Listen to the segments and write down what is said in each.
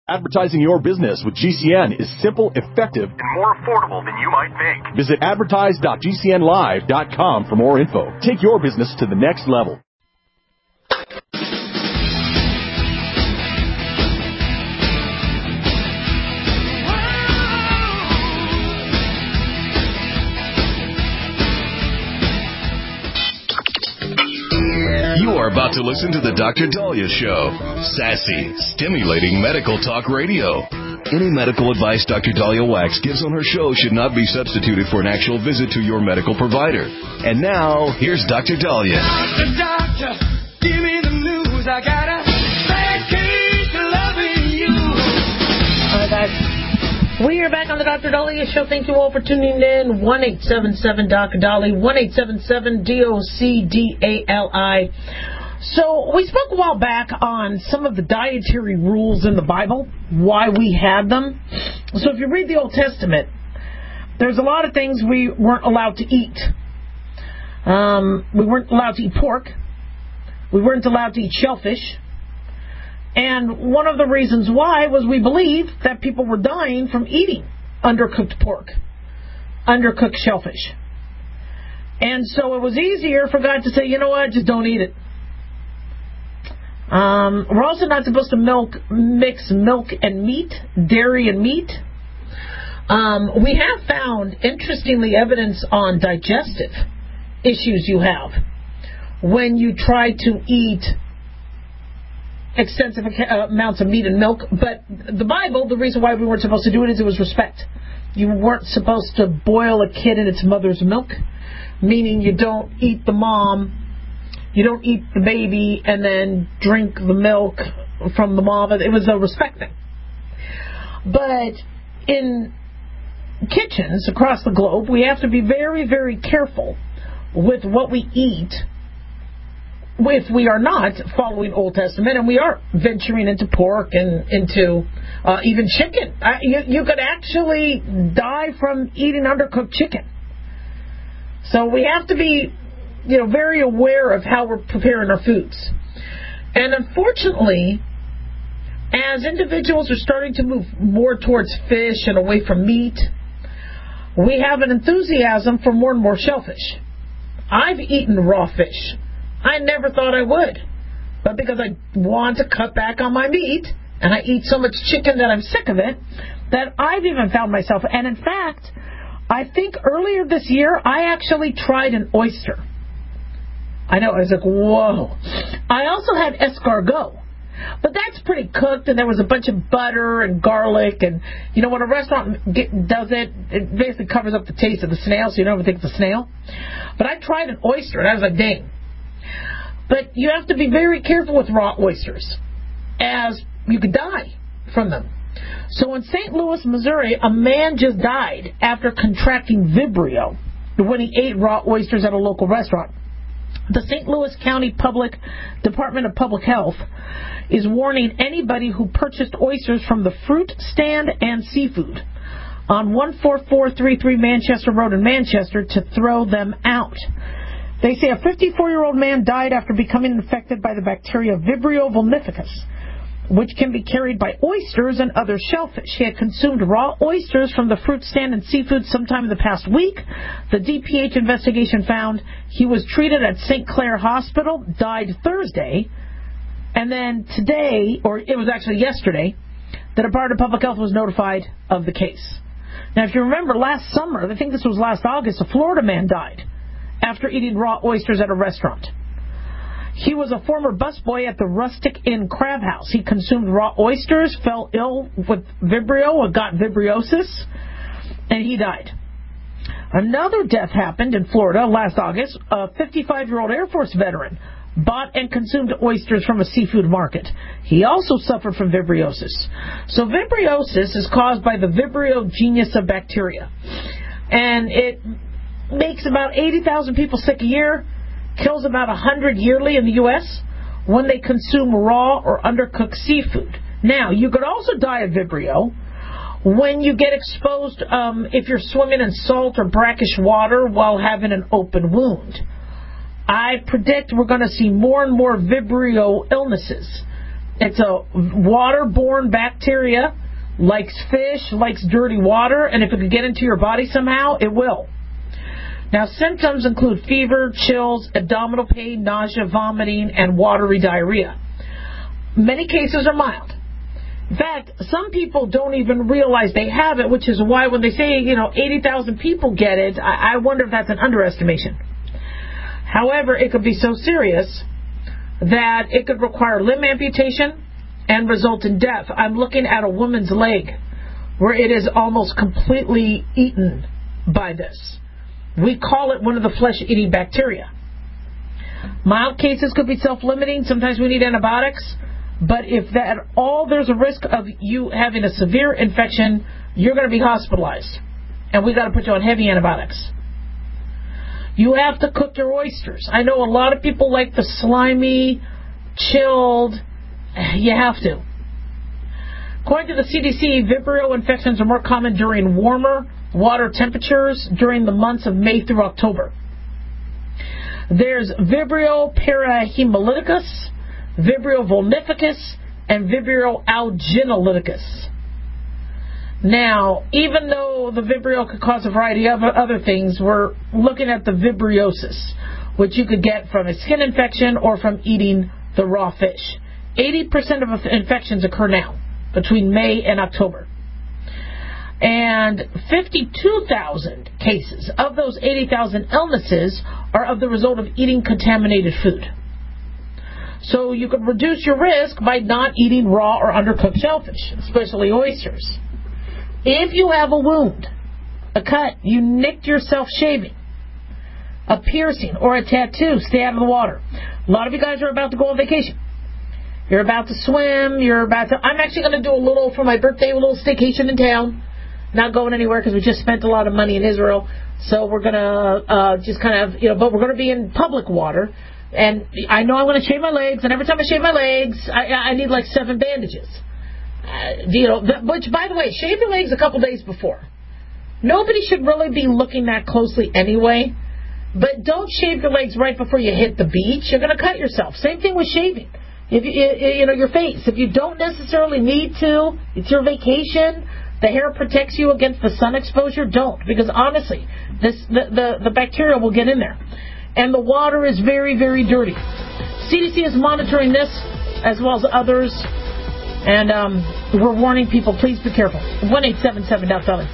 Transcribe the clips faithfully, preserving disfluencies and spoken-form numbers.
Advertising your business with G C N is simple, effective, and more affordable than you might think. Visit advertise dot g c n live dot com for more info. Take your business to the next level. You are about to listen to the Doctor Dahlia Show. Sassy, stimulating medical talk radio. Any medical advice Doctor Dahlia Wax gives on her show should not be substituted for an actual visit to your medical provider. And now, here's Doctor Dahlia. Doctor, doctor, give me the news. I got a bad case of loving you. All right, guys. We are back on the Doctor Dahlia Show. Thank you all for tuning in. one eight seven seven D O C D A L I. one eight seven seven D O C D A L I. So we spoke a while back on some of the dietary rules in the Bible, why we had them. So if you read the Old Testament, there's a lot of things we weren't allowed to eat. Um, we weren't allowed to eat pork. We weren't allowed to eat shellfish. And one of the reasons why was we believed that people were dying from eating undercooked pork, undercooked shellfish. And so it was easier for God to say, you know what, just don't eat it. Um, we're also not supposed to milk, mix milk and meat, dairy and meat. Um, we have found, interestingly, evidence on digestive issues you have when you try to eat extensive amounts of meat and milk. But the Bible, the reason why we weren't supposed to do it is it was respect. You weren't supposed to boil a kid in its mother's milk, meaning you don't eat the mom, you don't eat the baby, and then drink the milk from the mom. It was a respect thing. But in kitchens across the globe, we have to be very, very careful with what we eat if we are not following Old Testament, and we are venturing into pork and into uh, even chicken. Uh, you, you could actually die from eating undercooked chicken. So we have to be, you know, very aware of how we're preparing our foods. And unfortunately, as individuals are starting to move more towards fish and away from meat, we have an enthusiasm for more and more shellfish. I've eaten raw fish. I never thought I would. But because I want to cut back on my meat, and I eat so much chicken that I'm sick of it, that I've even found myself, and in fact, I think earlier this year, I actually tried an oyster. I know, I was like, whoa. I also had escargot. But that's pretty cooked, and there was a bunch of butter and garlic, and, you know, when a restaurant get, does it, it basically covers up the taste of the snail, so you don't even think it's a snail. But I tried an oyster, and I was like, dang. But you have to be very careful with raw oysters, as you could die from them. So in Saint Louis, Missouri, a man just died after contracting Vibrio when he ate raw oysters at a local restaurant. The Saint Louis County Public Department of Public Health is warning anybody who purchased oysters from the fruit stand and seafood on one four four three three Manchester Road in Manchester to throw them out. They say a fifty-four-year-old man died after becoming infected by the bacteria Vibrio vulnificus, which can be carried by oysters and other shellfish. He had consumed raw oysters from the fruit stand and seafood sometime in the past week. The D P H investigation found he was treated at Saint Clair Hospital, died Thursday, and then today, or it was actually yesterday, the Department of Public Health was notified of the case. Now, if you remember last summer, I think this was last August, a Florida man died after eating raw oysters at a restaurant. He was a former busboy at the Rustic Inn Crab House. He consumed raw oysters, fell ill with Vibrio, or got vibriosis, and he died. Another death happened in Florida last August. A fifty-five-year-old Air Force veteran bought and consumed oysters from a seafood market. He also suffered from vibriosis. So vibriosis is caused by the Vibrio genus bacteria, and it makes about eighty thousand people sick a year, kills about one hundred yearly in the U S when they consume raw or undercooked seafood. Now, you could also die of Vibrio when you get exposed, um, if you're swimming in salt or brackish water while having an open wound. I predict we're going to see more and more Vibrio illnesses It's a waterborne bacteria, likes fish, likes dirty water, and if it could get into your body somehow, it will. Now, symptoms include fever, chills, abdominal pain, nausea, vomiting, and watery diarrhea. Many cases are mild. In fact, some people don't even realize they have it, which is why when they say, you know, eighty thousand people get it, I, I wonder if that's an underestimation. However, it could be so serious that it could require limb amputation and result in death. I'm looking at a woman's leg where it is almost completely eaten by this. We call it one of the flesh-eating bacteria. Mild cases could be self-limiting. Sometimes we need antibiotics. But if that at all there's a risk of you having a severe infection, you're going to be hospitalized. And we got to put you on heavy antibiotics. You have to cook your oysters. I know a lot of people like the slimy, chilled. You have to. According to the C D C, Vibrio infections are more common during warmer water temperatures during the months of May through October. There's Vibrio parahemolyticus, Vibrio vulnificus, and Vibrio alginolyticus. Now, even though the Vibrio could cause a variety of other things, we're looking at the vibriosis, which you could get from a skin infection or from eating the raw fish. eighty percent of infections occur now, between May and October. And fifty-two thousand cases of those eighty thousand illnesses are of the result of eating contaminated food. So you could reduce your risk by not eating raw or undercooked shellfish, especially oysters. If you have a wound, a cut, you nicked yourself shaving, a piercing, or a tattoo, stay out of the water. A lot of you guys are about to go on vacation. You're about to swim. You're about to... I'm actually going to do a little, for my birthday, a little staycation in town. Not going anywhere because we just spent a lot of money in Israel. So we're going to uh, just kind of, you know, but we're going to be in public water. And I know I'm going to shave my legs. And every time I shave my legs, I, I need like seven bandages. Uh, you know, which, by the way, shave your legs a couple days before. Nobody should really be looking that closely anyway. But don't shave your legs right before you hit the beach. You're going to cut yourself. Same thing with shaving. If you, you know, your face. If you don't necessarily need to, it's your vacation. The hair protects you against the sun exposure. Don't, because honestly, this the, the the bacteria will get in there, and the water is very, very dirty. C D C is monitoring this as well as others, and um, we're warning people. Please be careful. One eight seven seven Doc Dolly.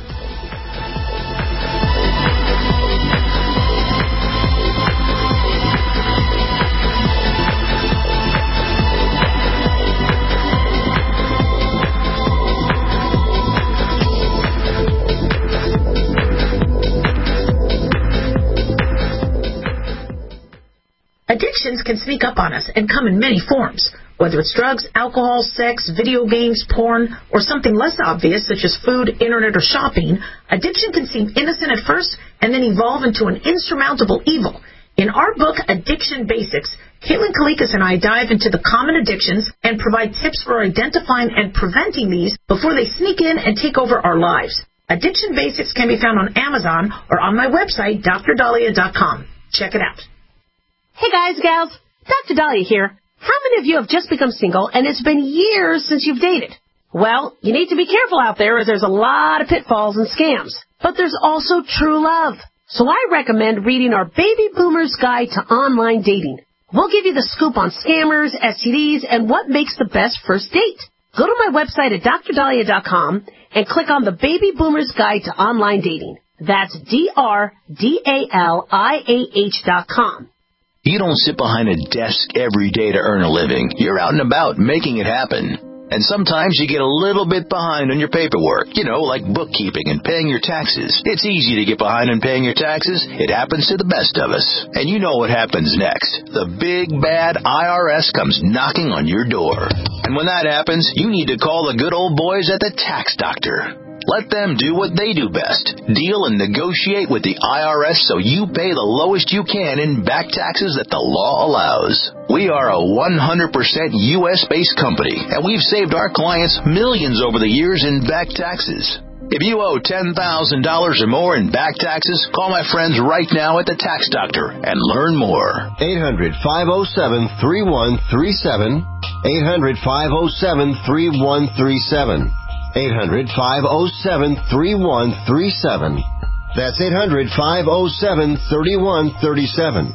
Addictions can sneak up on us and come in many forms, whether it's drugs, alcohol, sex, video games, porn, or something less obvious such as food, internet, or shopping. Addiction can seem innocent at first and then evolve into an insurmountable evil. In our book, Addiction Basics, Caitlin Kalikas and I dive into the common addictions and provide tips for identifying and preventing these before they sneak in and take over our lives. Addiction Basics can be found on Amazon or on my website, D R Dahlia dot com. Check it out. Hey guys, gals, Doctor Dahlia here. How many of you have just become single and it's been years since you've dated? Well, you need to be careful out there as there's a lot of pitfalls and scams. But there's also true love. So I recommend reading our Baby Boomer's Guide to Online Dating. We'll give you the scoop on scammers, S T Ds, and what makes the best first date. Go to my website at D R Dahlia dot com and click on the Baby Boomer's Guide to Online Dating. That's D R D A L I A H dot com. You don't sit behind a desk every day to earn a living. You're out and about making it happen. And sometimes you get a little bit behind on your paperwork, you know, like bookkeeping and paying your taxes. It's easy to get behind on paying your taxes. It happens to the best of us. And you know what happens next. The big, bad I R S comes knocking on your door. And when that happens, you need to call the good old boys at the Tax Doctor. Let them do what they do best. Deal and negotiate with the I R S so you pay the lowest you can in back taxes that the law allows. We are a one hundred percent U S based company, and we've saved our clients millions over the years in back taxes. If you owe ten thousand dollars or more in back taxes, call my friends right now at the Tax Doctor and learn more. eight hundred, five oh seven, three one three seven. eight hundred, five oh seven, three one three seven. eight hundred, five oh seven, three one three seven. That's eight hundred, five oh seven, three one three seven.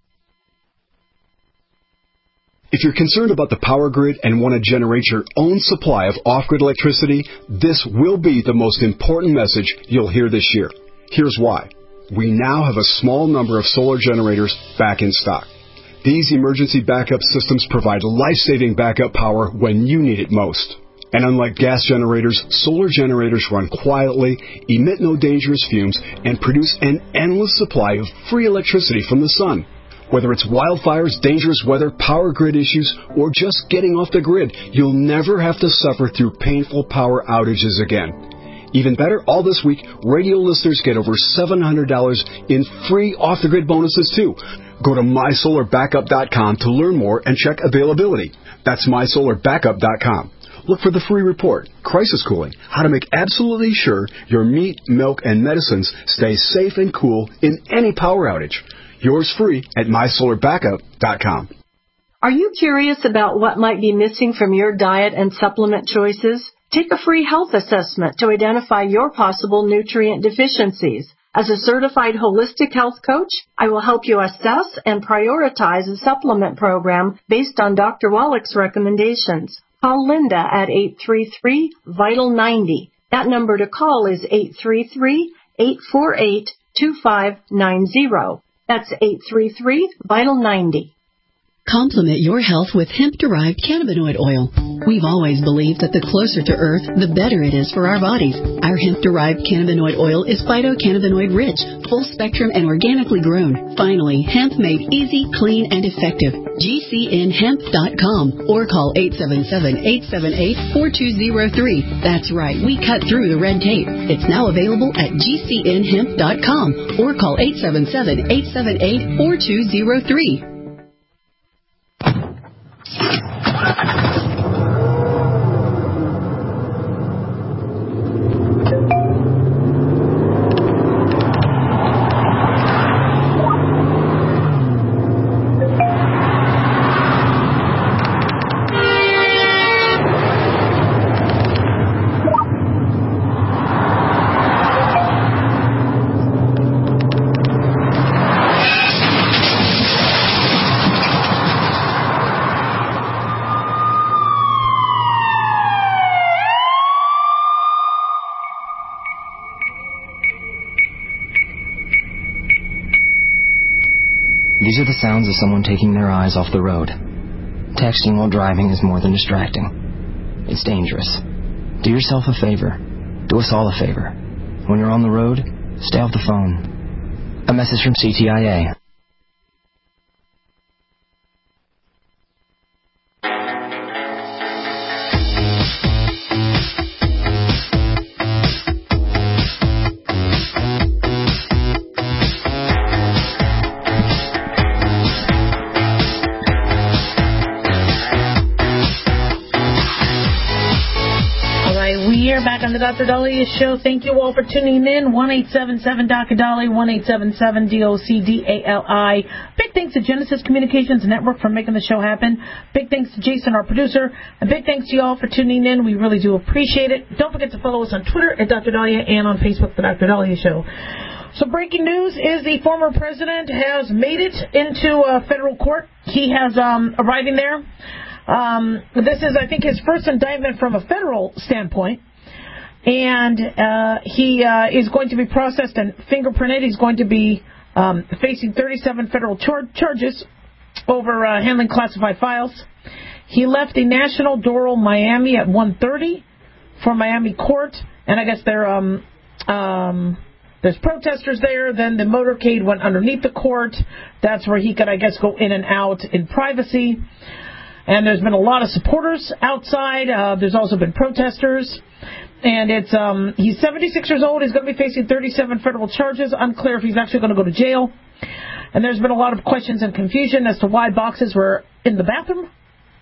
If you're concerned about the power grid and want to generate your own supply of off-grid electricity, this will be the most important message you'll hear this year. Here's why. We now have a small number of solar generators back in stock. These emergency backup systems provide life-saving backup power when you need it most. And unlike gas generators, solar generators run quietly, emit no dangerous fumes, and produce an endless supply of free electricity from the sun. Whether it's wildfires, dangerous weather, power grid issues, or just getting off the grid, you'll never have to suffer through painful power outages again. Even better, all this week, radio listeners get over seven hundred dollars in free off-the-grid bonuses, too. Go to my solar backup dot com to learn more and check availability. That's my solar backup dot com. Look for the free report, Crisis Cooling, how to make absolutely sure your meat, milk, and medicines stay safe and cool in any power outage. Yours free at my solar backup dot com. Are you curious about what might be missing from your diet and supplement choices? Take a free health assessment to identify your possible nutrient deficiencies. As a certified holistic health coach, I will help you assess and prioritize a supplement program based on Doctor Wallach's recommendations. Call Linda at eight three three, vital ninety. That number to call is eight three three, eight four eight, two five nine zero. That's eight three three, vital ninety. Complement your health with hemp-derived cannabinoid oil. We've always believed that the closer to Earth, the better it is for our bodies. Our hemp-derived cannabinoid oil is phytocannabinoid-rich, full-spectrum, and organically grown. Finally, hemp made easy, clean, and effective. G C N hemp dot com or call eight seven seven, eight seven eight, four two zero three. That's right, we cut through the red tape. It's now available at G C N hemp dot com or call eight seven seven, eight seven eight, four two zero three. These are the sounds of someone taking their eyes off the road. Texting while driving is more than distracting. It's dangerous. Do yourself a favor. Do us all a favor. When you're on the road, stay off the phone. A message from C T I A. Back on the Doctor Dahlia Show. Thank you all for tuning in. one eight seven seven D O C Dali, one eight seven seven D O C D A L I. Big thanks to Genesis Communications Network for making the show happen. Big thanks to Jason, our producer. And big thanks to you all for tuning in. We really do appreciate it. Don't forget to follow us on Twitter at Doctor Dahlia and on Facebook, The Doctor Dahlia Show. So breaking news is the former president has made it into uh, federal court. He has um, arriving there. Um, this is, I think, his first indictment from a federal standpoint. And uh, he uh, is going to be processed and fingerprinted. He's going to be um, facing thirty-seven federal char- charges over uh, handling classified files. He left the National Doral Miami at one thirty for Miami court, and I guess there um, um, there's protesters there. Then the motorcade went underneath the court. That's where he could, I guess, go in and out in privacy. And there's been a lot of supporters outside. Uh, there's also been protesters. And it's um, he's seventy-six years old. He's going to be facing thirty-seven federal charges. Unclear if he's actually going to go to jail. And there's been a lot of questions and confusion as to why boxes were in the bathroom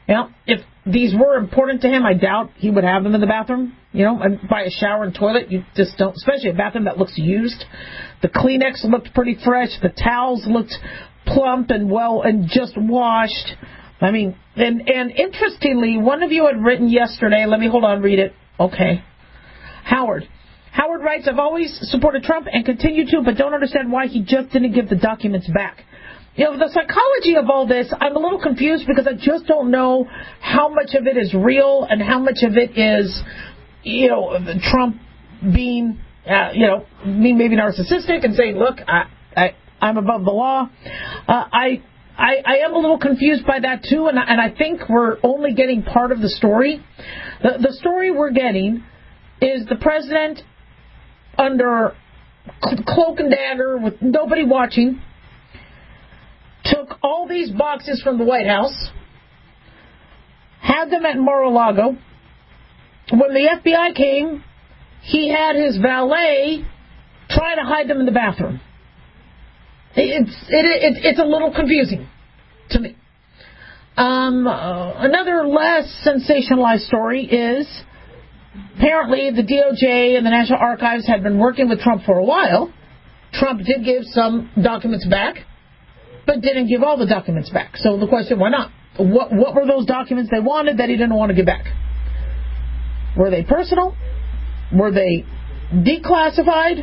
You know, if these were important to him, I doubt he would have them in the bathroom. You know, and by a shower and toilet, you just don't, especially a bathroom that looks used. The Kleenex looked pretty fresh. The towels looked plump and well and just washed. I mean, and, and interestingly, one of you had written yesterday, let me hold on, read it. Okay. Howard. Howard writes, I've always supported Trump and continue to, but don't understand why he just didn't give the documents back. You know, the psychology of all this, I'm a little confused because I just don't know how much of it is real and how much of it is, you know, Trump being, uh, you know, being maybe narcissistic and saying, look, I, I, I'm above the law. Uh, I, I, I am a little confused by that, too, and, and I think we're only getting part of the story. The, the story we're getting is the president under cloak and dagger with nobody watching, took all these boxes from the White House, had them at Mar-a-Lago. When the F B I came, he had his valet trying to hide them in the bathroom. It's it, it, it's a little confusing to me. Um, uh, another less sensationalized story is apparently the D O J and the National Archives had been working with Trump for a while. Trump did give some documents back, but didn't give all the documents back. So the question, why not? What what were those documents they wanted that he didn't want to give back? Were they personal? Were they declassified?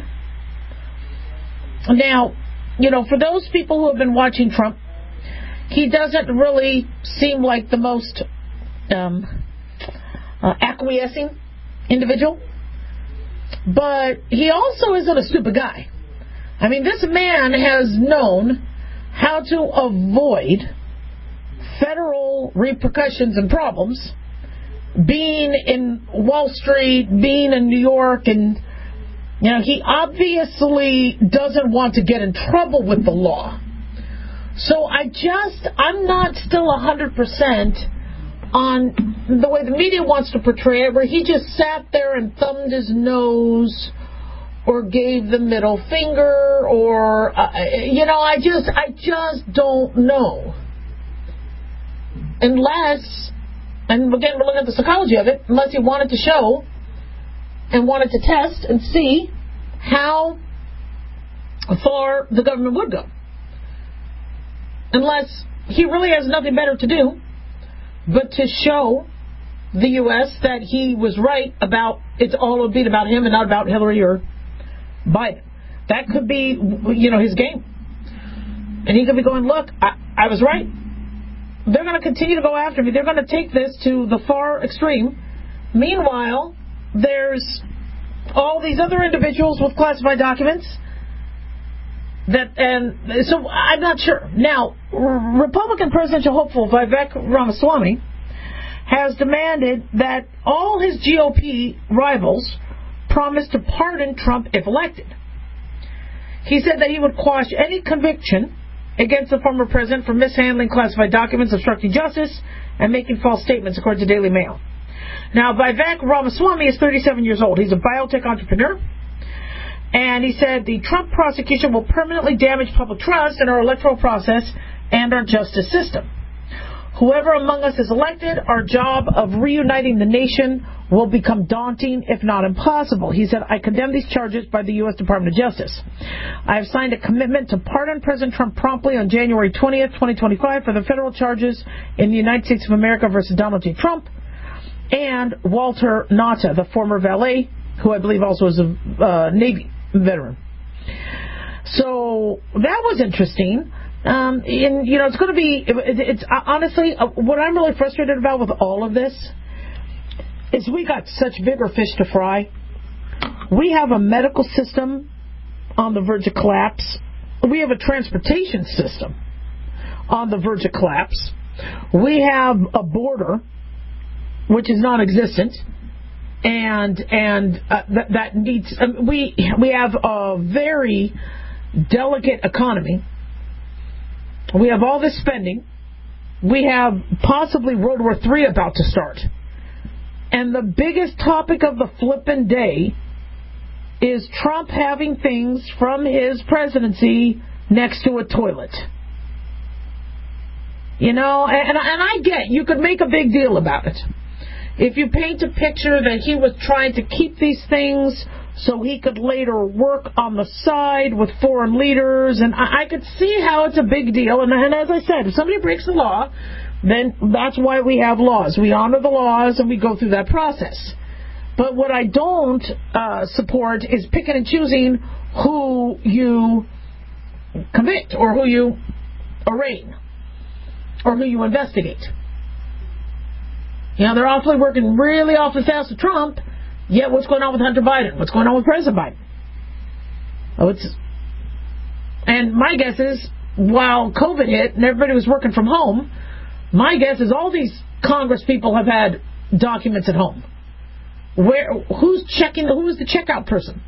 Now, you know, for those people who have been watching Trump, he doesn't really seem like the most um, uh, acquiescing individual. But he also isn't a stupid guy. I mean, this man has known how to avoid federal repercussions and problems, being in Wall Street, being in New York, and, you know, he obviously doesn't want to get in trouble with the law. So I just, I'm not still one hundred percent on the way the media wants to portray it, where he just sat there and thumbed his nose or gave the middle finger, or, uh, you know, I just, I just don't know. Unless, and again, we're looking at the psychology of it, unless he wanted to show and wanted to test and see how far the government would go. Unless he really has nothing better to do but to show the U S that he was right about it's all being about him and not about Hillary or Biden. That could be, you know, his game. And he could be going, look, I, I was right. They're going to continue to go after me. They're going to take this to the far extreme. Meanwhile, there's all these other individuals with classified documents that, and so I'm not sure. Now, Republican presidential hopeful Vivek Ramaswamy has demanded that all his G O P rivals promise to pardon Trump if elected. He said that he would quash any conviction against the former president for mishandling classified documents, obstructing justice, and making false statements, according to Daily Mail. Now, Vivek Ramaswamy is thirty-seven years old. He's a biotech entrepreneur. And he said the Trump prosecution will permanently damage public trust in our electoral process and our justice system. Whoever among us is elected, our job of reuniting the nation will become daunting, if not impossible. He said, I condemn these charges by the U S Department of Justice. I have signed a commitment to pardon President Trump promptly on January twentieth, twenty twenty-five for the federal charges in the United States of America versus Donald J. Trump and Walter Nata, the former valet, who I believe also is a uh, Navy veteran. So that was interesting. Um, and, you know, it's going to be, it, it's uh, honestly, uh, what I'm really frustrated about with all of this is we got such bigger fish to fry. We have a medical system on the verge of collapse. We have a transportation system on the verge of collapse. We have a border which is non-existent, and and uh, that, that needs. Um, we we have a very delicate economy. We have all this spending. We have possibly World War Three about to start. And the biggest topic of the flippin' day is Trump having things from his presidency next to a toilet. You know, and, and I get, you could make a big deal about it. If you paint a picture that he was trying to keep these things so he could later work on the side with foreign leaders, and I, I could see how it's a big deal. And, and as I said, if somebody breaks the law, then that's why we have laws. We honor the laws and we go through that process. But what I don't uh, support is picking and choosing who you convict or who you arraign or who you investigate. You know, they're awfully working really awfully fast with Trump, yet what's going on with Hunter Biden? What's going on with President Biden? Oh, it's, and my guess is, while COVID hit and everybody was working from home, my guess is all these Congress people have had documents at home. Where, who's checking, who is the checkout person?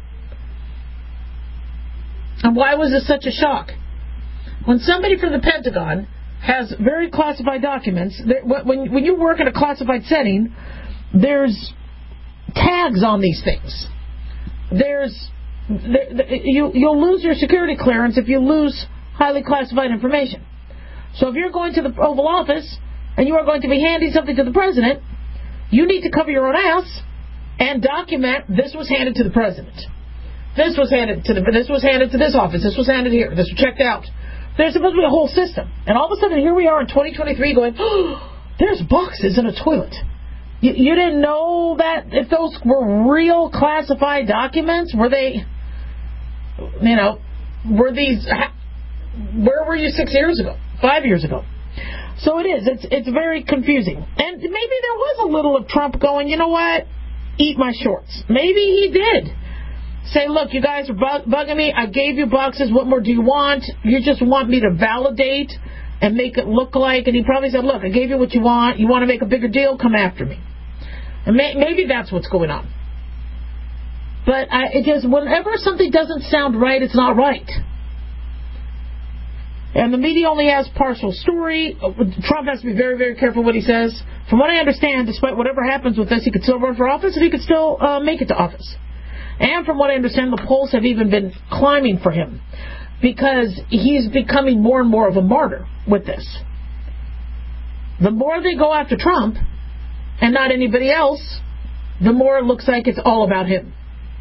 And why was this such a shock? When somebody from the Pentagon has very classified documents, when, when you work in a classified setting, there's tags on these things. There's, there, you, you'll lose your security clearance if you lose highly classified information. So if you're going to the Oval Office and you are going to be handing something to the president, you need to cover your own ass and document this was handed to the president. This was handed to the, this was handed to this office. This was handed here. This was checked out. There's supposed to be a whole system. And all of a sudden, here we are in twenty twenty-three going, oh, there's boxes in a toilet. You, you didn't know that if those were real classified documents? Were they, you know, were these, where were you six years ago? Five years ago? So it is. It's, it's very confusing. And maybe there was a little of Trump going, you know what? Eat my shorts. Maybe he did. Say, look, you guys are bug- bugging me. I gave you boxes. What more do you want? You just want me to validate and make it look like. And he probably said, look, I gave you what you want. You want to make a bigger deal? Come after me. And may- maybe that's what's going on. But I, it just, whenever something doesn't sound right, it's not right. And the media only has partial story. Trump has to be very, very careful what he says. From what I understand, despite whatever happens with this, he could still run for office and he could still uh, make it to office. And from what I understand, the polls have even been climbing for him because he's becoming more and more of a martyr with this. The more they go after Trump and not anybody else, the more it looks like it's all about him.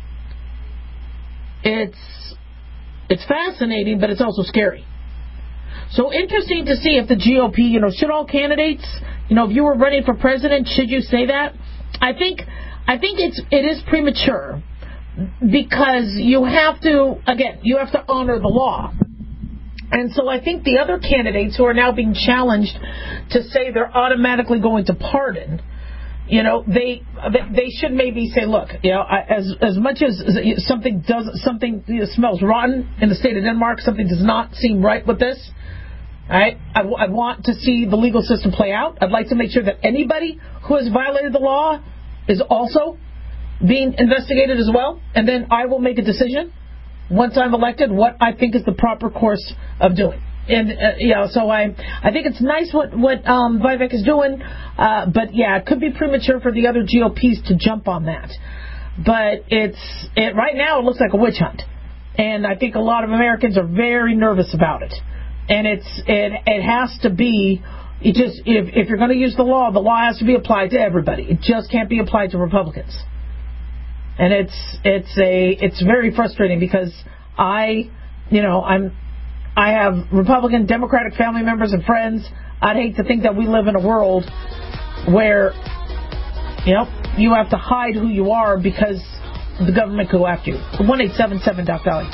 It's it's fascinating, but it's also scary. So interesting to see if the G O P, you know, should all candidates, you know, if you were running for president, should you say that? I think I think it's it is premature. Because you have to, again, you have to honor the law. And so I think the other candidates who are now being challenged to say they're automatically going to pardon, you know, they they should maybe say, look, you know, as as much as something does something smells rotten in the state of Denmark, something does not seem right with this. Right? I, I want to see the legal system play out. I'd like to make sure that anybody who has violated the law is also being investigated as well, and then I will make a decision once I'm elected what I think is the proper course of doing. And uh, you know, so I I think it's nice what what um, Vivek is doing, uh, but yeah, it could be premature for the other G O Ps to jump on that. But it's it right now it looks like a witch hunt, and I think a lot of Americans are very nervous about it. And it's it it has to be. It just if if you're going to use the law, the law has to be applied to everybody. It just can't be applied to Republicans. And it's it's a it's very frustrating because I, you know, I'm I have Republican, Democratic family members and friends. I'd hate to think that we live in a world where, you know, you have to hide who you are because the government could go after you. one eight seven seven Doc Dolly.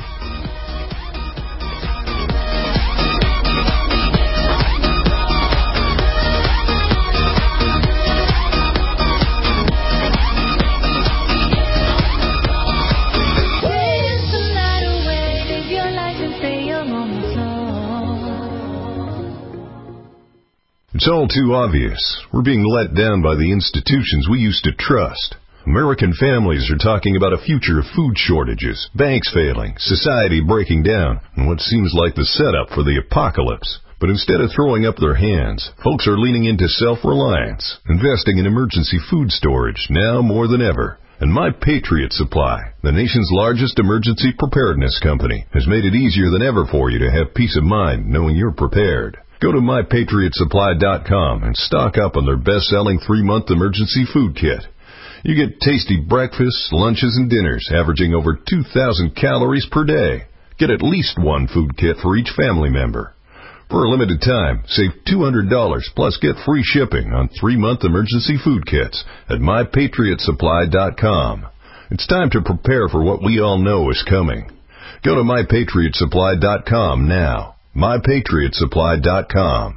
It's all too obvious. We're being let down by the institutions we used to trust. American families are talking about a future of food shortages, banks failing, society breaking down, and what seems like the setup for the apocalypse. But instead of throwing up their hands, folks are leaning into self-reliance, investing in emergency food storage now more than ever. And My Patriot Supply, the nation's largest emergency preparedness company, has made it easier than ever for you to have peace of mind knowing you're prepared. Go to my patriot supply dot com and stock up on their best-selling three-month emergency food kit. You get tasty breakfasts, lunches, and dinners averaging over two thousand calories per day. Get at least one food kit for each family member. For a limited time, save two hundred dollars plus get free shipping on three-month emergency food kits at my patriot supply dot com. It's time to prepare for what we all know is coming. Go to my patriot supply dot com now. my patriot supply dot com.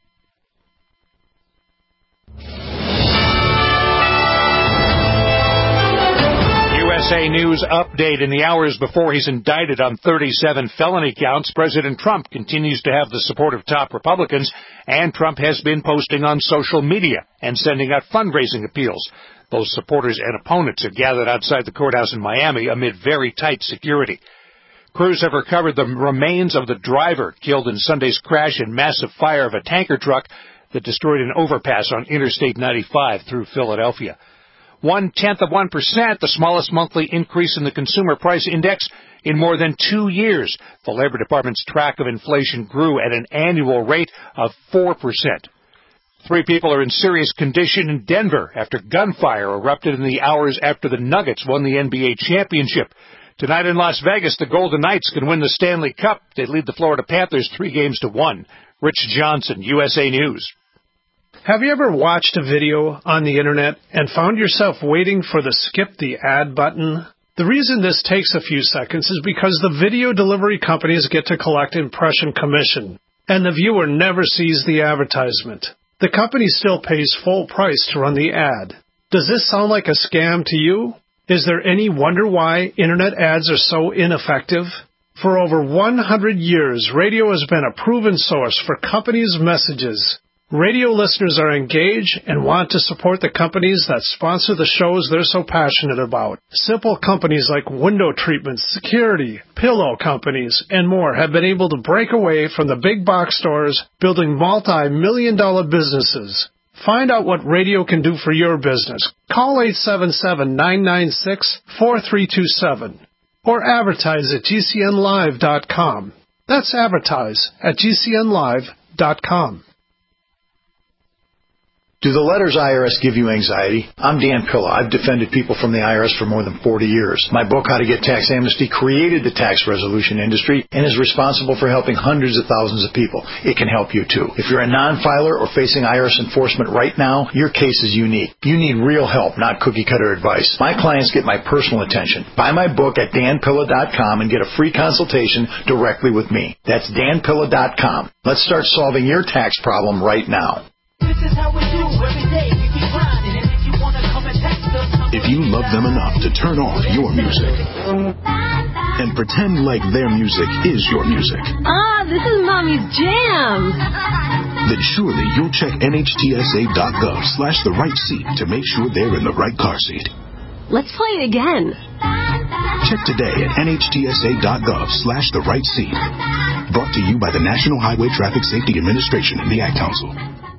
U S A News update. In the hours before he's indicted on thirty-seven felony counts, President Trump continues to have the support of top Republicans, and Trump has been posting on social media and sending out fundraising appeals. Both supporters and opponents have gathered outside the courthouse in Miami amid very tight security. Crews have recovered the remains of the driver killed in Sunday's crash and massive fire of a tanker truck that destroyed an overpass on Interstate ninety-five through Philadelphia. One-tenth of one percent, the smallest monthly increase in the Consumer Price Index in more than two years. The Labor Department's track of inflation grew at an annual rate of four percent. Three people are in serious condition in Denver after gunfire erupted in the hours after the Nuggets won the N B A championship. Tonight in Las Vegas, the Golden Knights can win the Stanley Cup. They lead the Florida Panthers three games to one. Rich Johnson, U S A News. Have you ever watched a video on the internet and found yourself waiting for the skip the ad button? The reason this takes a few seconds is because the video delivery companies get to collect impression commission, and the viewer never sees the advertisement. The company still pays full price to run the ad. Does this sound like a scam to you? Is there any wonder why internet ads are so ineffective? For over one hundred years, radio has been a proven source for companies' messages. Radio listeners are engaged and want to support the companies that sponsor the shows they're so passionate about. Simple companies like window treatments, security, pillow companies, and more have been able to break away from the big box stores, building multi-million dollar businesses. Find out what radio can do for your business. Call eight seven seven, nine nine six, four three two seven or advertise at G C N live dot com. That's advertise at G C N live dot com. Do the letters I R S give you anxiety? I'm Dan Pilla. I've defended people from the I R S for more than forty years. My book, How to Get Tax Amnesty, created the tax resolution industry and is responsible for helping hundreds of thousands of people. It can help you, too. If you're a non-filer or facing I R S enforcement right now, your case is unique. You need real help, not cookie-cutter advice. My clients get my personal attention. Buy my book at dan pilla dot com and get a free consultation directly with me. That's dan pilla dot com. Let's start solving your tax problem right now. This is how we do every day. We keep grinding, and if you want to come and text us, if you love them enough to turn off your music and pretend like their music is your music, ah, this is Mommy's jam, then surely you'll check N H T S A dot gov slash the right seat to make sure they're in the right car seat. Let's play it again. Check today at N H T S A dot gov slash the right seat. Brought to you by the National Highway Traffic Safety Administration and the Ad Council.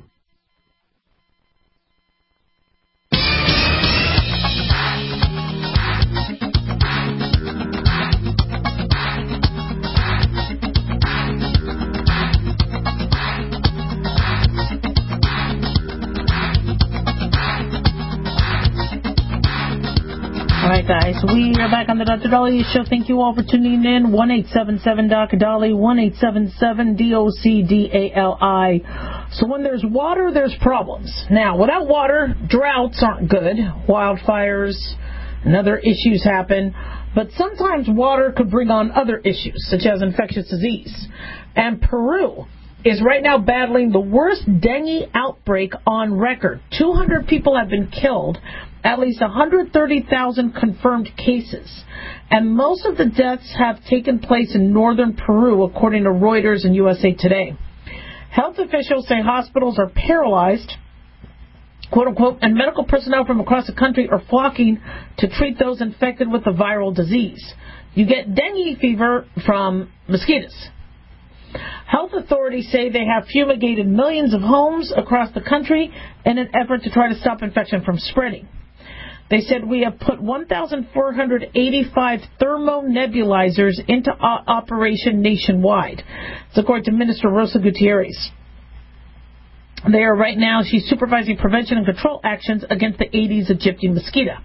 All right, guys, we are back on the Doctor Dahlia Show. Thank you all for tuning in. one eight seven seven D O C Dali, one eight seven seven D O C D A L I. So when there's water, there's problems. Now, without water, droughts aren't good. Wildfires and other issues happen. But sometimes water could bring on other issues, such as infectious disease. And Peru is right now battling the worst dengue outbreak on record. two hundred people have been killed, at least one hundred thirty thousand confirmed cases. And most of the deaths have taken place in northern Peru, according to Reuters and U S A Today. Health officials say hospitals are paralyzed, quote unquote, and medical personnel from across the country are flocking to treat those infected with the viral disease. You get dengue fever from mosquitoes. Health authorities say they have fumigated millions of homes across the country in an effort to try to stop infection from spreading. They said we have put one thousand four hundred eighty-five thermonebulizers into operation nationwide. It's according to Minister Rosa Gutierrez. They are right now, she's supervising prevention and control actions against the Aedes aegypti mosquito.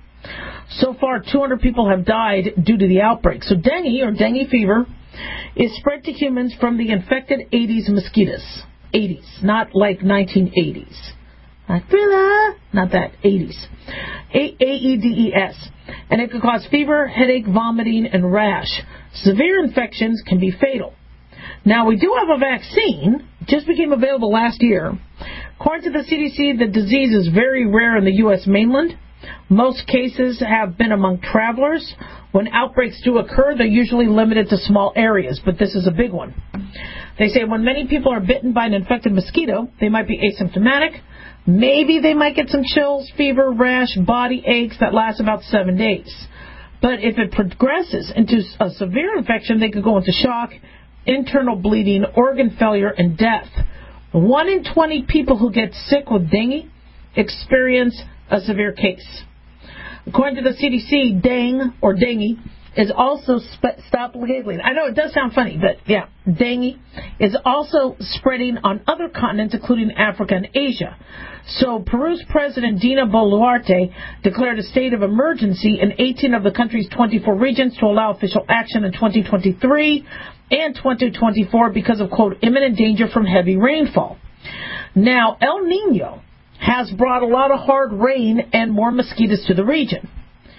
So far, two hundred people have died due to the outbreak. So dengue, or dengue fever, is spread to humans from the infected Aedes mosquitoes. Aedes, not like nineteen eighties. Like thriller, not that, eighties. A E D E S. And it can cause fever, headache, vomiting, and rash. Severe infections can be fatal. Now, we do have a vaccine, just became available last year. According to the C D C, the disease is very rare in the U S mainland. Most cases have been among travelers. When outbreaks do occur, they're usually limited to small areas, but this is a big one. They say when many people are bitten by an infected mosquito, they might be asymptomatic. Maybe they might get some chills, fever, rash, body aches that last about seven days. But if it progresses into a severe infection, they could go into shock, internal bleeding, organ failure, and death. One in twenty people who get sick with dengue experience a severe case. According to the C D C, dengue, or dengue, is also sp- stop giggling. I know it does sound funny, but yeah, dengue is also spreading on other continents, including Africa and Asia. So Peru's President Dina Boluarte declared a state of emergency in eighteen of the country's twenty-four regions to allow official action in twenty twenty-three and twenty twenty-four because of, quote, imminent danger from heavy rainfall. Now, El Nino has brought a lot of hard rain and more mosquitoes to the region.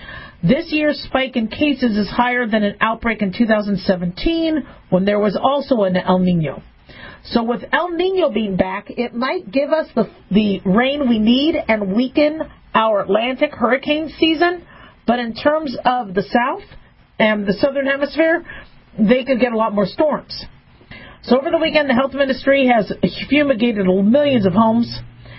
This year's spike in cases is higher than an outbreak in two thousand seventeen when there was also an El Nino. So with El Nino being back, it might give us the, the rain we need and weaken our Atlantic hurricane season. But in terms of the South and the Southern Hemisphere, they could get a lot more storms. So over the weekend, the health ministry has fumigated millions of homes.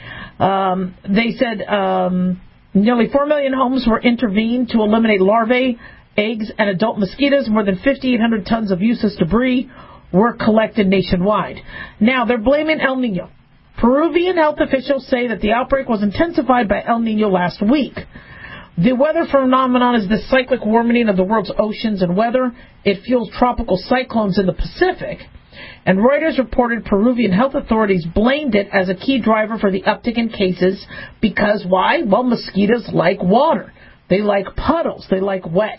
Um, they said um, nearly four million homes were intervened to eliminate larvae, eggs, and adult mosquitoes. More than fifty-eight hundred tons of useless debris were collected nationwide. Now, they're blaming El Nino. Peruvian health officials say that the outbreak was intensified by El Nino last week. The weather phenomenon is the cyclic warming of the world's oceans and weather. It fuels tropical cyclones in the Pacific. And Reuters reported Peruvian health authorities blamed it as a key driver for the uptick in cases because why? Well, mosquitoes like water. They like puddles. They like wet.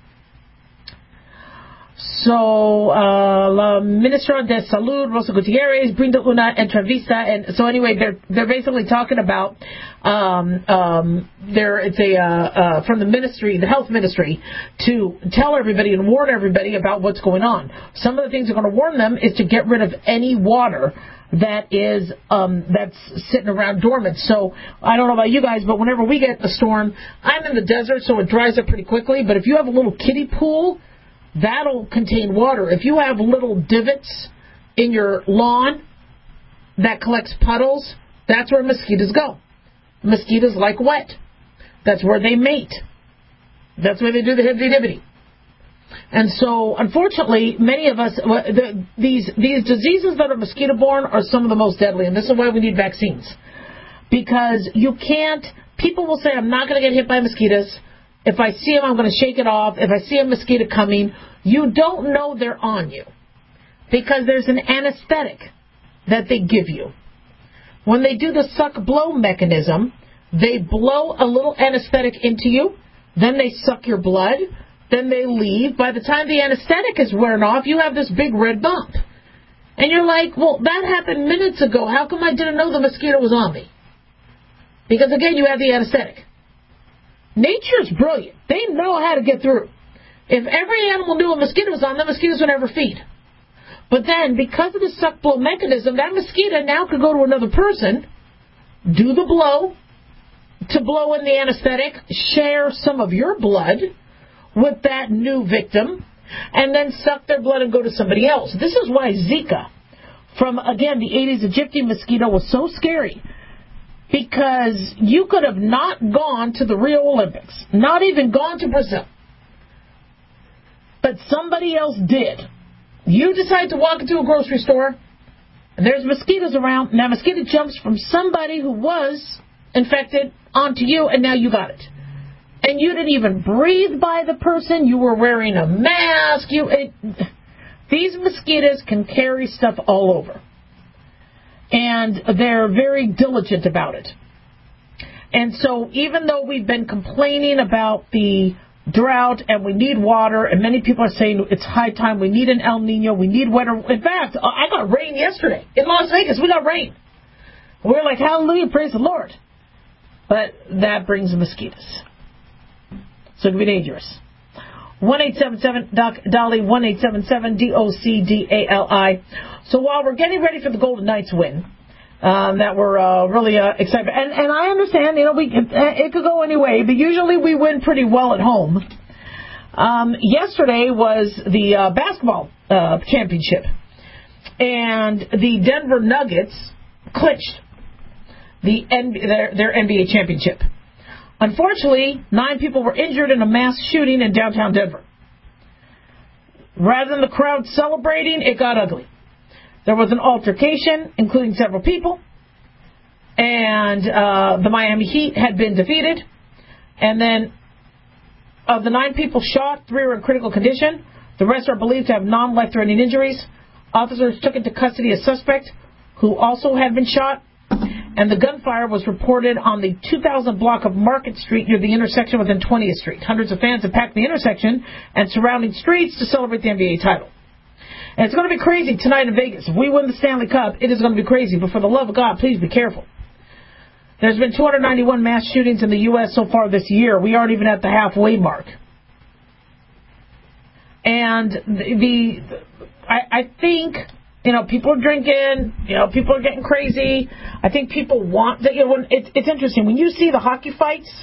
So, uh, La Ministra de Salud, Rosa Gutierrez, brinda una entrevista. And so anyway, they're, they're basically talking about, um, um, there, it's a, uh, uh, from the ministry, the health ministry, to tell everybody and warn everybody about what's going on. Some of the things they're going to warn them is to get rid of any water that is, um, that's sitting around dormant. So, I don't know about you guys, but whenever we get a storm, I'm in the desert, so it dries up pretty quickly. But if you have a little kiddie pool, that'll contain water. If you have little divots in your lawn that collects puddles, that's where mosquitoes go. Mosquitoes like wet. That's where they mate. That's where they do the hibbity-dibbity. And so, unfortunately, many of us, the, these these diseases that are mosquito-borne are some of the most deadly, and this is why we need vaccines. Because you can't, people will say, I'm not going to get hit by mosquitoes. If I see them, I'm going to shake it off. If I see a mosquito coming, you don't know they're on you because there's an anesthetic that they give you. When they do the suck-blow mechanism, they blow a little anesthetic into you, then they suck your blood, then they leave. By the time the anesthetic is wearing off, you have this big red bump. And you're like, well, that happened minutes ago. How come I didn't know the mosquito was on me? Because, again, you have the anesthetic. Nature's brilliant. They know how to get through. If every animal knew a mosquito was on them, mosquitoes would never feed. But then, because of the suck-blow mechanism, that mosquito now could go to another person, do the blow, to blow in the anesthetic, share some of your blood with that new victim, and then suck their blood and go to somebody else. This is why Zika, from, again, the Aedes aegypti mosquito, was so scary. Because you could have not gone to the Rio Olympics, not even gone to Brazil. But somebody else did. You decide to walk into a grocery store, and there's mosquitoes around. Now, mosquito jumps from somebody who was infected onto you, and now you got it. And you didn't even breathe by the person. You were wearing a mask. You, it, these mosquitoes can carry stuff all over. And they're very diligent about it. And so even though we've been complaining about the drought and we need water, and many people are saying it's high time, we need an El Nino, we need wetter. In fact, I got rain yesterday. In Las Vegas, we got rain. We're like, hallelujah, praise the Lord. But that brings mosquitoes. So it can be dangerous. one eight seven seven D O C D A L I, one eight seven seven D O C D A L I. So while we're getting ready for the Golden Knights win, um, that we're uh, really uh, excited, and, and I understand, you know, we it, it could go any way, but usually we win pretty well at home. Um, yesterday was the uh, basketball uh, championship, and the Denver Nuggets clinched the N B A, their, their N B A championship. Unfortunately, nine people were injured in a mass shooting in downtown Denver. Rather than the crowd celebrating, it got ugly. There was an altercation, including several people, and uh, the Miami Heat had been defeated. And then, of the nine people shot, three were in critical condition. The rest are believed to have non-life-threatening injuries. Officers took into custody a suspect who also had been shot. And the gunfire was reported on the two thousand block of Market Street near the intersection within twentieth Street. Hundreds of fans have packed the intersection and surrounding streets to celebrate the N B A title. And it's going to be crazy tonight in Vegas. If we win the Stanley Cup, it is going to be crazy. But for the love of God, please be careful. There's been two hundred ninety-one mass shootings in the U S so far this year. We aren't even at the halfway mark. And the, the I, I think... You know, people are drinking. You know, people are getting crazy. I think people want that. You know, when it's it's interesting when you see the hockey fights.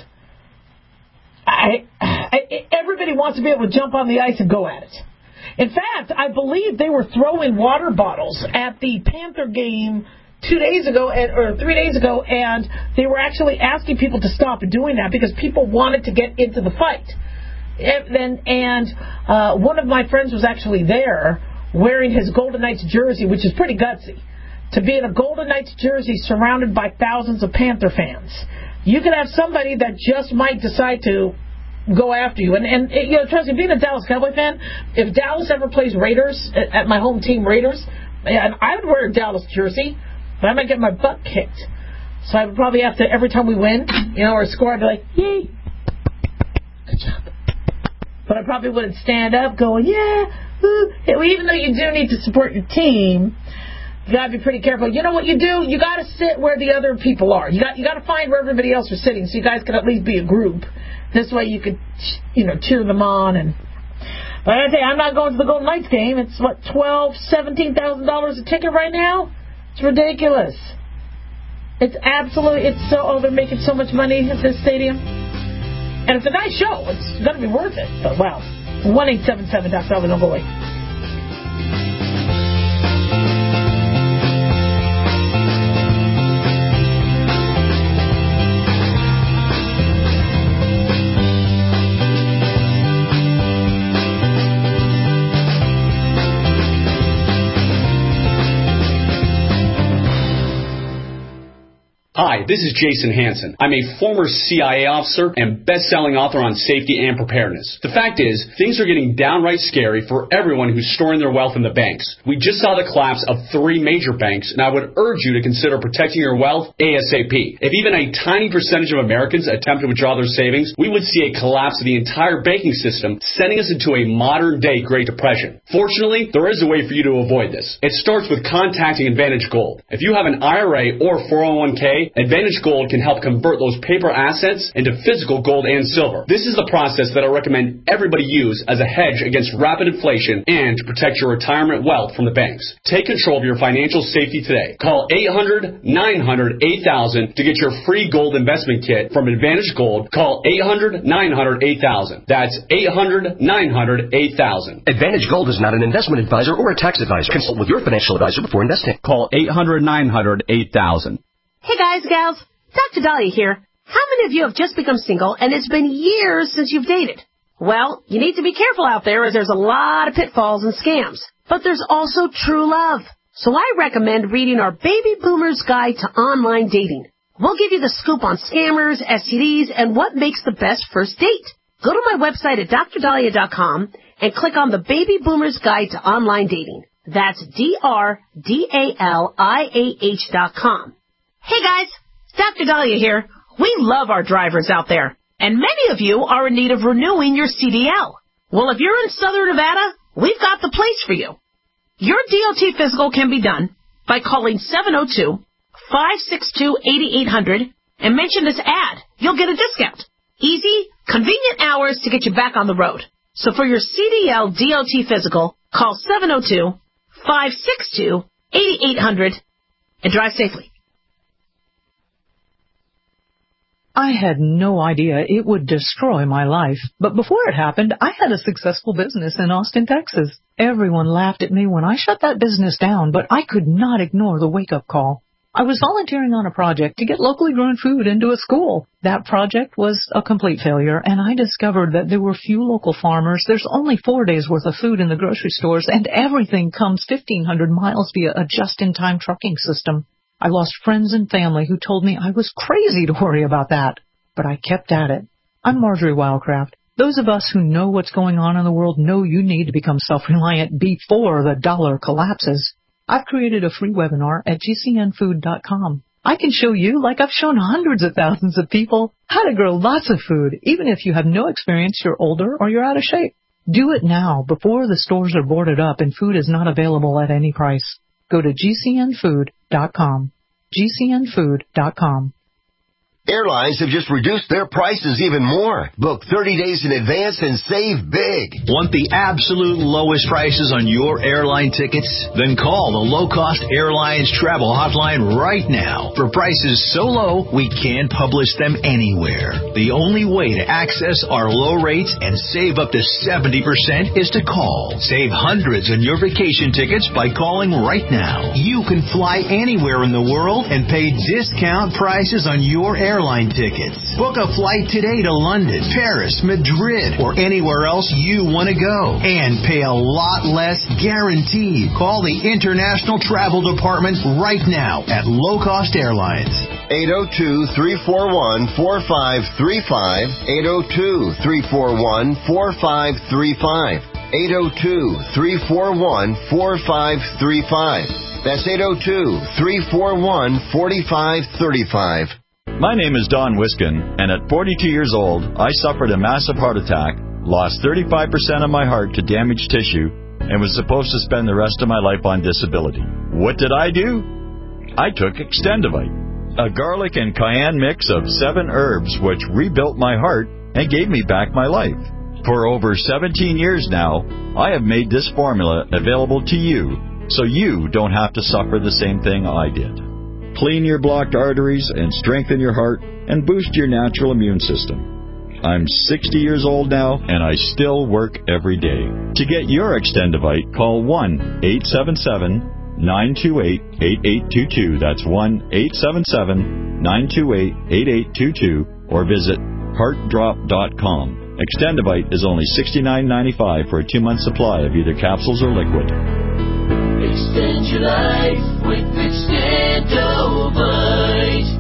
I, I everybody wants to be able to jump on the ice and go at it. In fact, I believe they were throwing water bottles at the Panther game two days ago, and, or three days ago, and they were actually asking people to stop doing that because people wanted to get into the fight. And then, and uh, one of my friends was actually there, wearing his Golden Knights jersey, which is pretty gutsy. To be in a Golden Knights jersey surrounded by thousands of Panther fans. You could have somebody that just might decide to go after you. And, and you know, trust me, being a Dallas Cowboy fan, if Dallas ever plays Raiders, at my home team Raiders, and I would wear a Dallas jersey, but I might get my butt kicked. So I would probably have to, every time we win, you know, or score, I'd be like, yay, good job. But I probably wouldn't stand up going, yeah, ooh. Even though you do need to support your team, you got to be pretty careful. You know what you do? You got to sit where the other people are. You got you got to find where everybody else is sitting, so you guys can at least be a group. This way, you could, you know, cheer them on. And but I say, I'm not going to the Golden Knights game. It's what twelve, seventeen thousand dollars a ticket right now. It's ridiculous. It's absolutely. It's so. Oh, they're making so much money at this stadium, and it's a nice show. It's going to be worth it. But wow. one eight seven seven Doctor Alvin, don't go away. Hi, this is Jason Hansen. I'm a former C I A officer and best-selling author on safety and preparedness. The fact is, things are getting downright scary for everyone who's storing their wealth in the banks. We just saw the collapse of three major banks, and I would urge you to consider protecting your wealth ASAP. If even a tiny percentage of Americans attempt to withdraw their savings, we would see a collapse of the entire banking system, sending us into a modern-day Great Depression. Fortunately, there is a way for you to avoid this. It starts with contacting Advantage Gold. If you have an I R A or four oh one k, Advantage Gold can help convert those paper assets into physical gold and silver. This is the process that I recommend everybody use as a hedge against rapid inflation and to protect your retirement wealth from the banks. Take control of your financial safety today. Call eight hundred, nine hundred, eight thousand to get your free gold investment kit from Advantage Gold. Call eight hundred, nine hundred, eight thousand. That's eight hundred, nine hundred, eight thousand. Advantage Gold is not an investment advisor or a tax advisor. Consult with your financial advisor before investing. Call eight hundred, nine hundred, eight thousand. Hey guys, gals, Doctor Dahlia here. How many of you have just become single and it's been years since you've dated? Well, you need to be careful out there as there's a lot of pitfalls and scams. But there's also true love. So I recommend reading our Baby Boomer's Guide to Online Dating. We'll give you the scoop on scammers, S T Ds, and what makes the best first date. Go to my website at dr dahlia dot com and click on the Baby Boomer's Guide to Online Dating. That's D R D A L I A H dot com. Hey guys, Doctor Dahlia here. We love our drivers out there, and many of you are in need of renewing your C D L. Well, if you're in Southern Nevada, we've got the place for you. Your D O T physical can be done by calling seven oh two, five six two, eight eight hundred and mention this ad. You'll get a discount. Easy, convenient hours to get you back on the road. So for your C D L D O T physical, call seven oh two, five six two, eight eight hundred and drive safely. I had no idea it would destroy my life. But before it happened, I had a successful business in Austin, Texas. Everyone laughed at me when I shut that business down, but I could not ignore the wake-up call. I was volunteering on a project to get locally grown food into a school. That project was a complete failure, and I discovered that there were few local farmers. There's only four days' worth of food in the grocery stores, and everything comes fifteen hundred miles via a just-in-time trucking system. I lost friends and family who told me I was crazy to worry about that, but I kept at it. I'm Marjorie Wildcraft. Those of us who know what's going on in the world know you need to become self-reliant before the dollar collapses. I've created a free webinar at G C N food dot com. I can show you, like I've shown hundreds of thousands of people, how to grow lots of food, even if you have no experience, you're older, or you're out of shape. Do it now, before the stores are boarded up and food is not available at any price. Go to G C N food dot com. G C N food dot com. Airlines have just reduced their prices even more. Book thirty days in advance and save big. Want the absolute lowest prices on your airline tickets? Then call the Low Cost Airlines Travel Hotline right now. For prices so low, we can't publish them anywhere. The only way to access our low rates and save up to seventy percent is to call. Save hundreds on your vacation tickets by calling right now. You can fly anywhere in the world and pay discount prices on your airline Airline tickets. Book a flight today to London, Paris, Madrid, or anywhere else you want to go. And pay a lot less guaranteed. Call the International Travel Department right now at Low Cost Airlines. eight oh two, three four one, four five three five. eight oh two, three four one, four five three five. eight oh two, three four one, four five three five. That's eight oh two, three four one, four five three five. My name is Don Wiskin, and at forty-two years old, I suffered a massive heart attack, lost thirty-five percent of my heart to damaged tissue, and was supposed to spend the rest of my life on disability. What did I do? I took Extendivite, a garlic and cayenne mix of seven herbs which rebuilt my heart and gave me back my life. For over seventeen years now, I have made this formula available to you, so you don't have to suffer the same thing I did. Clean your blocked arteries and strengthen your heart and boost your natural immune system. I'm sixty years old now, and I still work every day. To get your Extendivite, call one eight seven seven, nine two eight, eight eight two two. That's one eight seven seven, nine two eight, eight eight two two, or visit heart drop dot com. Extendivite is only sixty-nine ninety-five for a two-month supply of either capsules or liquid. Extend your life with Extendovite.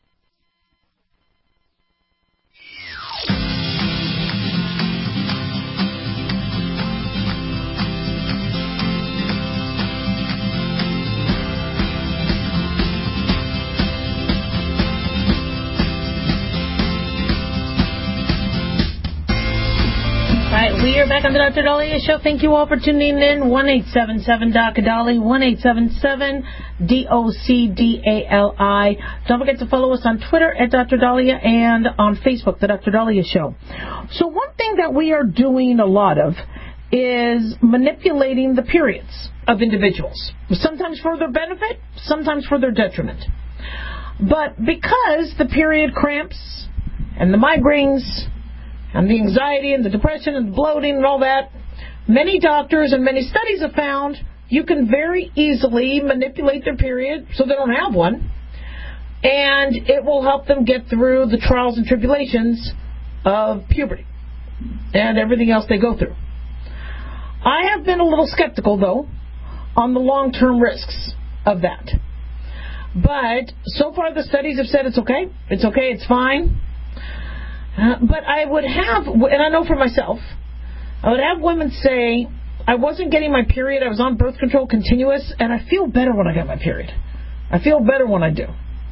We are back on the Doctor Dahlia Show. Thank you all for tuning in. one eight seven seven D O C D A L I, one eight seven seven D O C D A L I. Don't forget to follow us on Twitter at Doctor Dahlia and on Facebook, The Doctor Dahlia Show. So one thing that we are doing a lot of is manipulating the periods of individuals, sometimes for their benefit, sometimes for their detriment. But because the period cramps and the migraines and the anxiety and the depression and the bloating and all that, many doctors and many studies have found you can very easily manipulate their period so they don't have one, and it will help them get through the trials and tribulations of puberty and everything else they go through. I have been a little skeptical, though, on the long-term risks of that. But so far the studies have said it's okay. It's okay, it's fine. Uh, but I would have, and I know for myself, I would have women say, I wasn't getting my period. I was on birth control continuous, and I feel better when I get my period. I feel better when I do.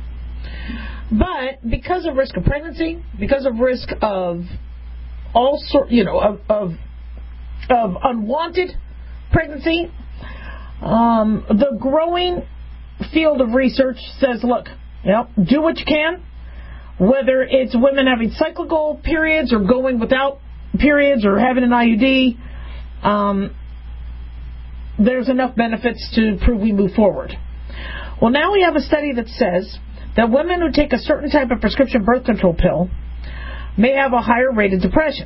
But because of risk of pregnancy, because of risk of all sort, you know, of of, of unwanted pregnancy, um, the growing field of research says, look, you know, do what you can, whether it's women having cyclical periods or going without periods or having an I U D. Um, there's enough benefits to prove we move forward. Well, now we have a study that says that women who take a certain type of prescription birth control pill may have a higher rate of depression.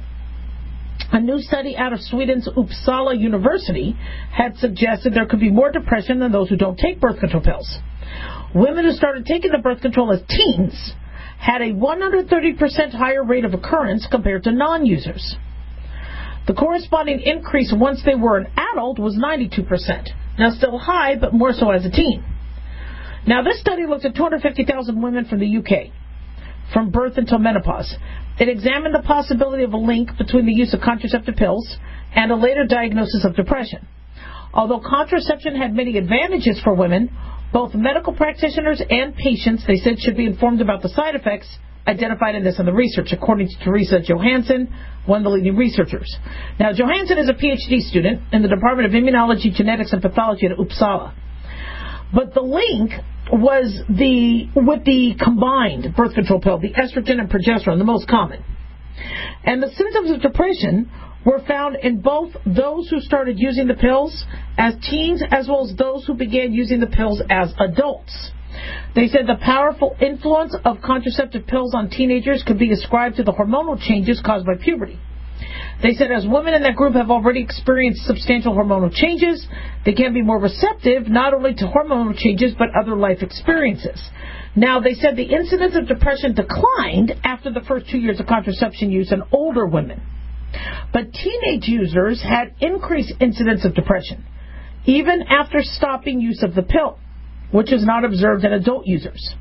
A new study out of Sweden's Uppsala University had suggested there could be more depression than those who don't take birth control pills. Women who started taking the birth control as teens had a one hundred thirty percent higher rate of occurrence compared to non-users. The corresponding increase once they were an adult was ninety-two percent. Now, still high, but more so as a teen. Now, this study looked at two hundred fifty thousand women from the U K, from birth until menopause. It examined the possibility of a link between the use of contraceptive pills and a later diagnosis of depression. Although contraception had many advantages for women, both medical practitioners and patients, they said, should be informed about the side effects identified in this in the research, according to Teresa Johansson, one of the leading researchers. Now, Johansson is a P H D student in the Department of Immunology, Genetics, and Pathology at Uppsala. But the link was the with the combined birth control pill, the estrogen and progesterone, the most common. And the symptoms of depression were found in both those who started using the pills as teens as well as those who began using the pills as adults. They said the powerful influence of contraceptive pills on teenagers could be ascribed to the hormonal changes caused by puberty. They said as women in that group have already experienced substantial hormonal changes, they can be more receptive not only to hormonal changes but other life experiences. Now, they said the incidence of depression declined after the first two years of contraception use in older women. But teenage users had increased incidence of depression, even after stopping use of the pill, which is not observed in adult users.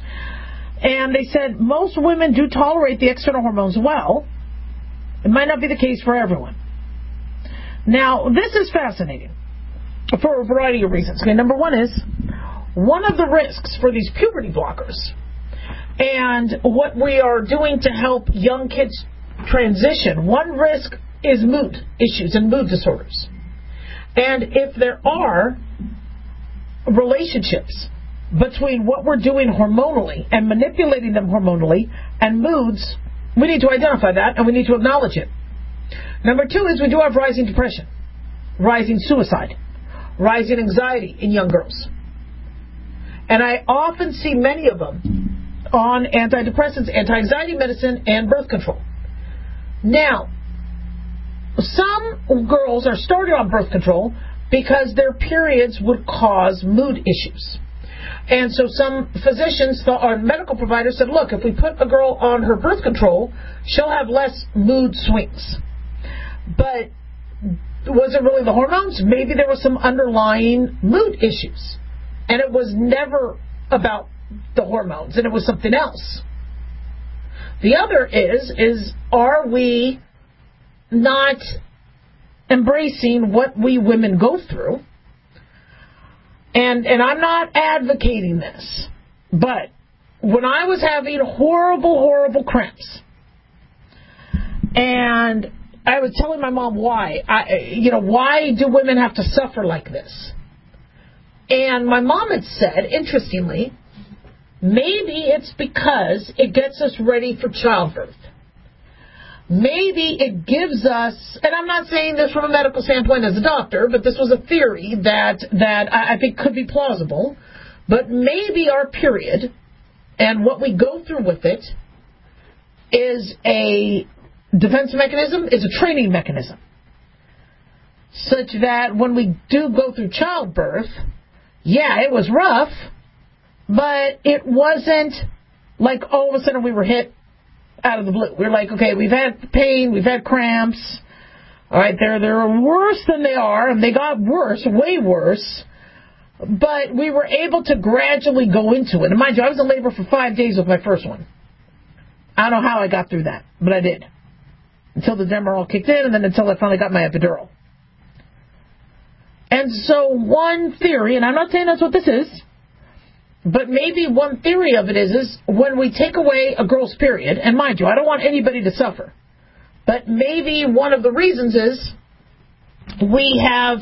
And they said most women do tolerate the external hormones well. It might not be the case for everyone. Now, this is fascinating for a variety of reasons. Okay, number one is one of the risks for these puberty blockers and what we are doing to help young kids transition, one risk is mood issues and mood disorders. And if there are relationships between what we're doing hormonally and manipulating them hormonally and moods, we need to identify that and we need to acknowledge it. Number two is we do have rising depression, rising suicide, rising anxiety in young girls. And I often see many of them on antidepressants, anti-anxiety medicine, and birth control. Now, some girls are started on birth control because their periods would cause mood issues. And so some physicians thought, or medical providers said, look, if we put a girl on her birth control, she'll have less mood swings. But was it really the hormones? Maybe there was some underlying mood issues. And it was never about the hormones, and it was something else. The other is, is are we not embracing what we women go through? And and I'm not advocating this, but when I was having horrible, horrible cramps, and I was telling my mom why, I, you know, why do women have to suffer like this? And my mom had said, interestingly, maybe it's because it gets us ready for childbirth. Maybe it gives us, and I'm not saying this from a medical standpoint as a doctor, but this was a theory that, that I think could be plausible, but maybe our period and what we go through with it is a defense mechanism, is a training mechanism, such that when we do go through childbirth, yeah, it was rough, but it wasn't like all of a sudden we were hit out of the blue. We're like, okay, we've had pain, we've had cramps. All right, they're they're worse than they are, and they got worse, way worse. But we were able to gradually go into it. And mind you, I was in labor for five days with my first one. I don't know how I got through that, but I did. Until the Demerol kicked in, and then until I finally got my epidural. And so one theory, and I'm not saying that's what this is, but maybe one theory of it is, is when we take away a girl's period, and mind you, I don't want anybody to suffer, but maybe one of the reasons is we have,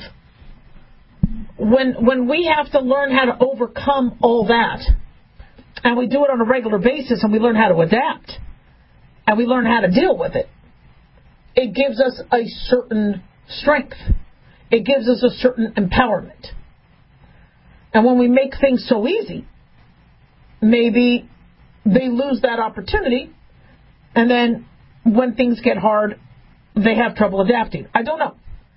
when when we have to learn how to overcome all that, and we do it on a regular basis, and we learn how to adapt, and we learn how to deal with it, it gives us a certain strength. It gives us a certain empowerment. And when we make things so easy, maybe they lose that opportunity, and then when things get hard, they have trouble adapting. I don't know.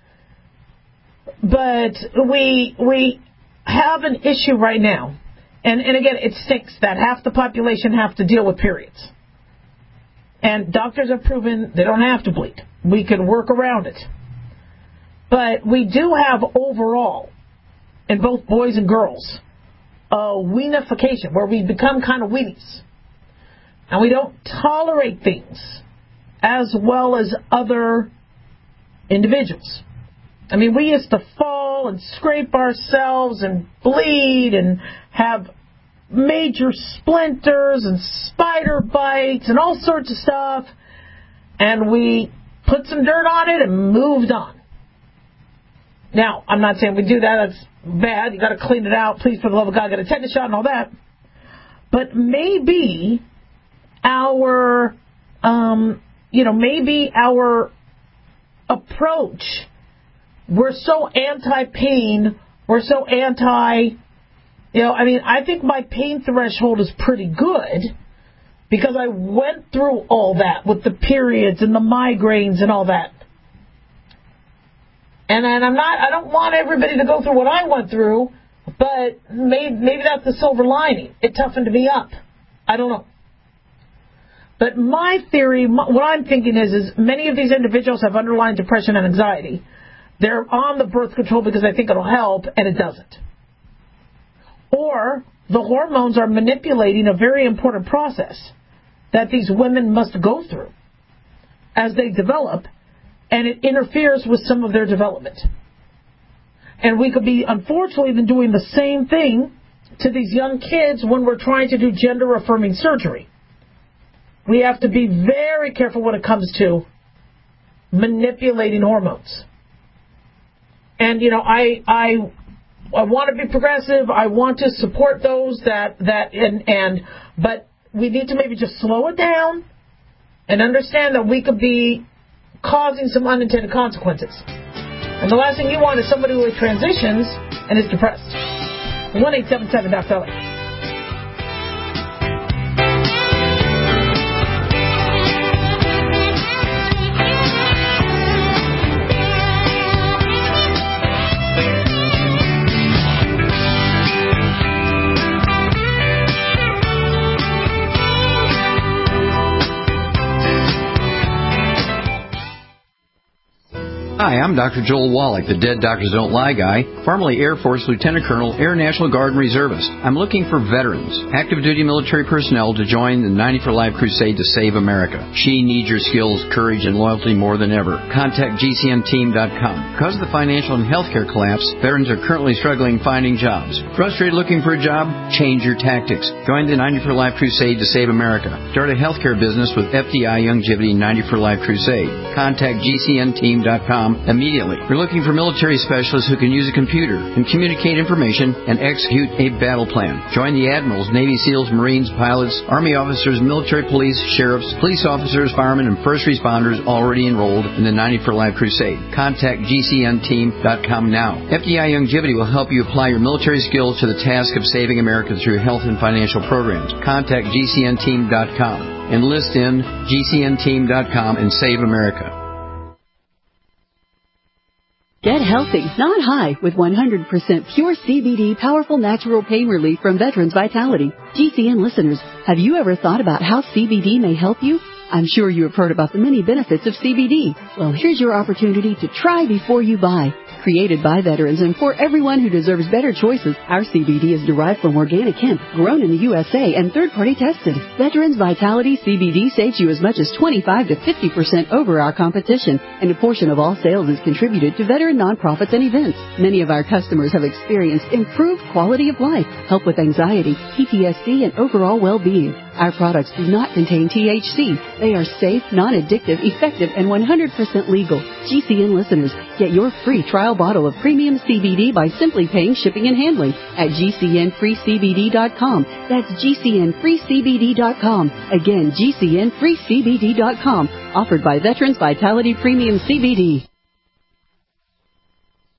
But we we have an issue right now. And, and again, it stinks that half the population have to deal with periods. And doctors have proven they don't have to bleed. We can work around it. But we do have overall, in both boys and girls, a weenification, where we become kind of weenies. And we don't tolerate things as well as other individuals. I mean, we used to fall and scrape ourselves and bleed and have major splinters and spider bites and all sorts of stuff. And we put some dirt on it and moved on. Now, I'm not saying we do that. That's bad. You got to clean it out. Please, for the love of God, get a tetanus shot and all that. But maybe our, um, you know, maybe our approach, we're so anti-pain, we're so anti, you know, I mean, I think my pain threshold is pretty good because I went through all that with the periods and the migraines and all that. And, and I'm not, I don't want everybody to go through what I went through, but maybe, maybe that's the silver lining. It toughened me up. I don't know. But my theory, what I'm thinking is, is many of these individuals have underlying depression and anxiety. They're on the birth control because they think it'll help, and it doesn't. Or the hormones are manipulating a very important process that these women must go through as they develop, and it interferes with some of their development. And we could be, unfortunately, then doing the same thing to these young kids when we're trying to do gender-affirming surgery. We have to be very careful when it comes to manipulating hormones. And, you know, I I, I want to be progressive. I want to support those that, that and, and, but we need to maybe just slow it down and understand that we could be causing some unintended consequences. And the last thing you want is somebody who transitions and is depressed. one eight seven seven Doctor L A. Hi, I'm Doctor Joel Wallach, the Dead Doctors Don't Lie guy, formerly Air Force Lieutenant Colonel, Air National Guard and Reservist. I'm looking for veterans, active duty military personnel to join the ninety for Life crusade to save America. She needs your skills, courage, and loyalty more than ever. Contact G C N team dot com. Because of the financial and healthcare collapse, veterans are currently struggling finding jobs. Frustrated looking for a job? Change your tactics. Join the ninety for Life crusade to save America. Start a healthcare business with F D I Youngevity ninety for Life crusade. Contact G C N team dot com immediately. We're looking for military specialists who can use a computer and communicate information and execute a battle plan. Join the admirals, Navy SEALs, Marines, pilots, Army officers, military police, sheriffs, police officers, firemen, and first responders already enrolled in the ninety for Life crusade. Contact G C N team dot com now. F D I Youngevity will help you apply your military skills to the task of saving America through health and financial programs. Contact G C N team dot com. Enlist in G C N team dot com and save America. Get healthy, not high, with one hundred percent pure C B D powerful natural pain relief from Veterans Vitality. G C N listeners, have you ever thought about how C B D may help you? I'm sure you have heard about the many benefits of C B D. Well, here's your opportunity to try before you buy. Created by veterans and for everyone who deserves better choices, our C B D is derived from organic hemp, grown in the U S A and third-party tested. Veterans Vitality C B D saves you as much as twenty-five to fifty percent over our competition, and a portion of all sales is contributed to veteran nonprofits and events. Many of our customers have experienced improved quality of life, help with anxiety, P T S D, and overall well-being. Our products do not contain T H C. They are safe, non-addictive, effective, and one hundred percent legal. G C N listeners, get your free trial bottle of premium C B D by simply paying shipping and handling at G C N free C B D dot com. That's G C N free C B D dot com. Again, G C N free C B D dot com. Offered by Veterans Vitality Premium C B D.